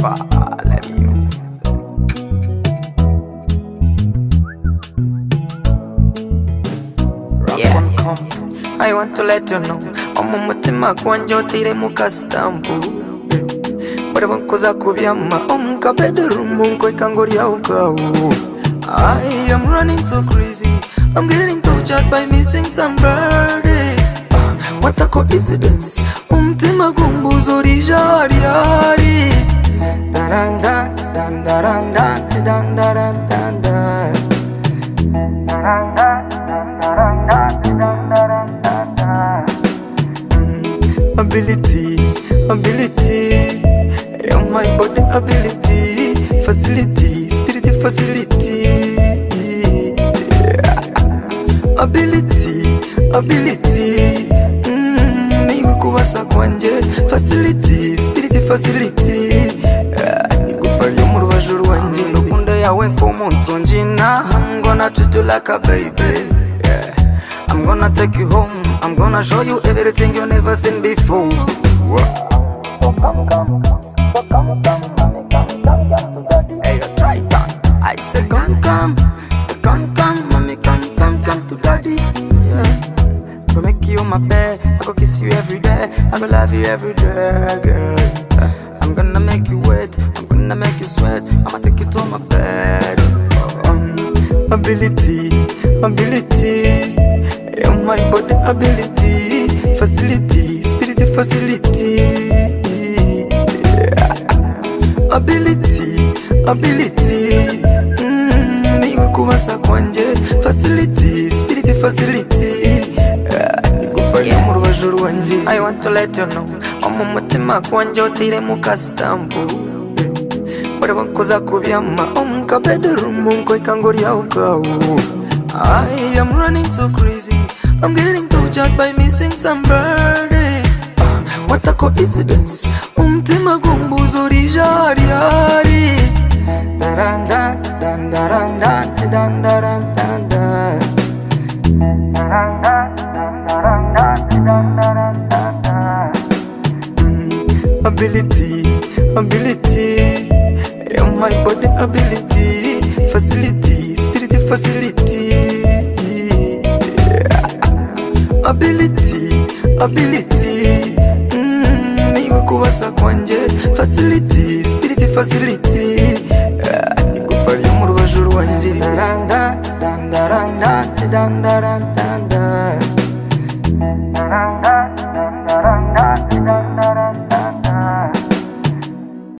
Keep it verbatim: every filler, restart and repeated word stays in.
Fale music. Yeah. I want to let you know omu mutima gwanje otiremu stampu bareba nkoza kubyama omu ka bedroom nkweka ngo lyawukawo. I am running so crazy, I'm getting tortured by missing somebody. What a coincidence, umutima gumbuza orijari yari. Daranda dandaranda dandaranda ability, ability, you're my body ability, facility, spirit facility, ability, ability, mm, niwe kubasa kwanje, facility, spirit facility, nikufalyo mu rubaju rwanje, ndukunda yawe nk'omuntu njina, I'm gonna treat you like a baby, yeah. I'm gonna take you home, I'm gonna show you everything you never seen before. Whoa. So come, come, so come, come, mommy, come, come, come to daddy. Hey, you try that. I say come, come, come, come, mommy, come, come, come to daddy. Yeah. I go make you my bed, I go kiss you every day, I go love you every day, girl. I'm gonna make you wet, I'm gonna make you sweat, I'ma take you to my bed. Um, ability, ability, you're my body ability, facility, spirit facility, yeah. Ability, ability, mm, niwe kubasa kwanje, facility, spirit facility, yeah. Nikufalyo mu rubaju rwanje. I want to let you know omu mutima gwanje otiremu stampu bareba nkoza kubyama omu ka bedroom nkweka ngo lyawukawo. I am running so crazy, I'm getting tortured by missing somebody. What a coincidence, umutima gumbuza orijari yari. Daranda dandaranda dandaranda ability, ability, you're my body ability, facility, spirit facility, yeah. Ability, ability, mm, niwe kubasa kwanje, facility, spirit facility, yeah. Nikufalyo mu rubaju rwanje. Daranda dandaranda dandaranda